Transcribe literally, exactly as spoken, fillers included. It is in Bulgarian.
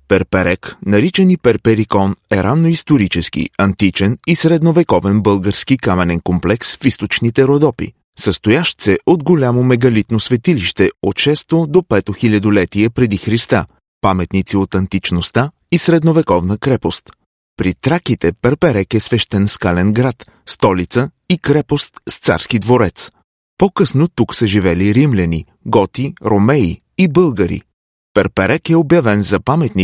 Перперек, наричан и Перперикон, е ранноисторически, античен и средновековен български каменен комплекс в източните Родопи, състоящ се от голямо мегалитно светилище от шесто до пето хилядолетие преди Христа, паметници от античността и средновековна крепост. При траките Перперек е свещен скален град, столица и крепост с царски дворец. По-късно тук са живели римляни, готи, ромеи и българи. Перперек е обявен за паметник